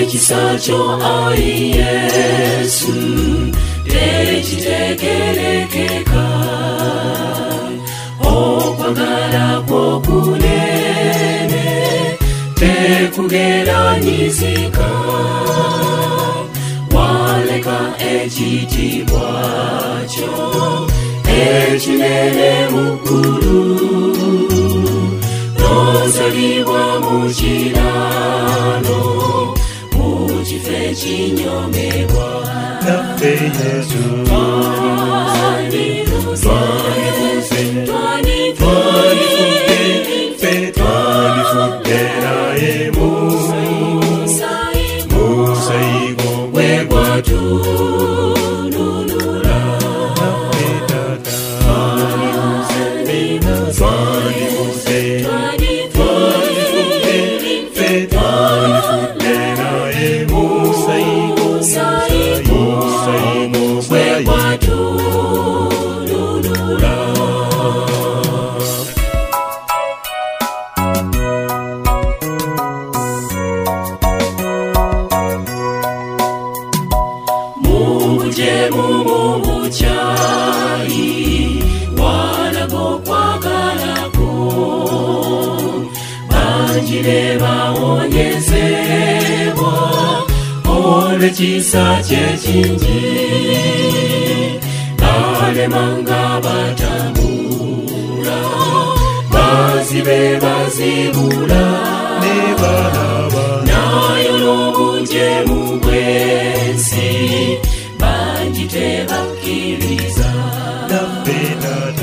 ekisacho ai Yesu tekitegerekeka okwagala kwo kunene tekugeranyizika waleka ekitibwa kyo ekinene mukulu nozalibwa mu kirano mukife kinyomebwa naffe Yesu twalifudde naye musaigo gwe gwatununula naffe Tata twalifudde naye musaigo gwe gwatununula. Mumubuchayi walago kwagalako banjire bawonyezebwa olw'ekisa kyekingi balemanga batambula bazibe bazibula ne balaba nayo n'obujemu bw'ensi banjitebakkiriza naffe Tata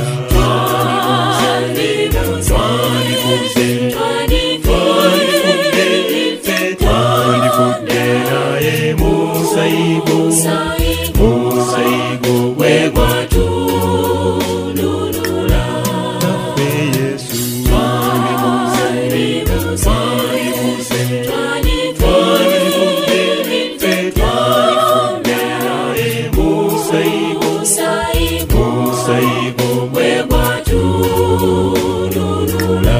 twalifudde naye musaigo gwe gwatununula naffe Yesu musaigo gwe gwatununula.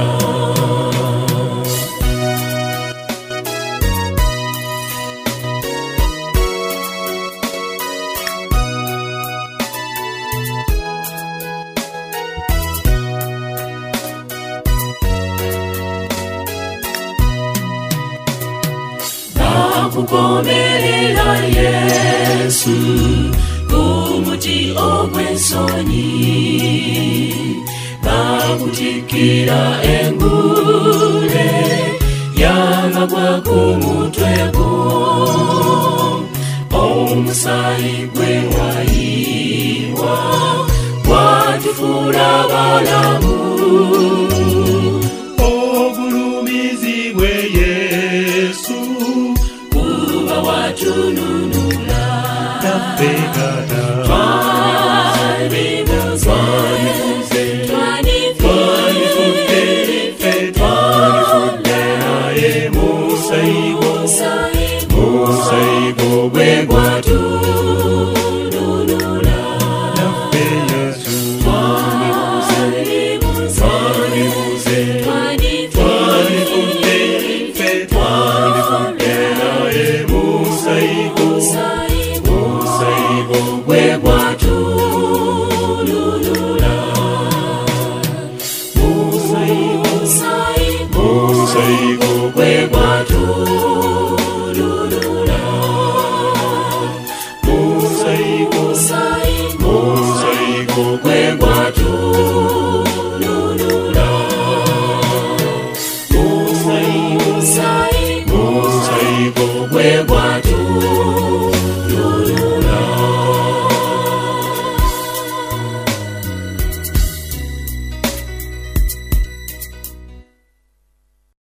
Bakukomerera Yesu kumuti ogw'ensonyi bakutikira engule yamagwa ku mutwe gwo omusaayi gwe wayiwa gwatufuula balamu obulumizi bwe Yesu kuba watununula naffe Tata twalifudde naye musaigo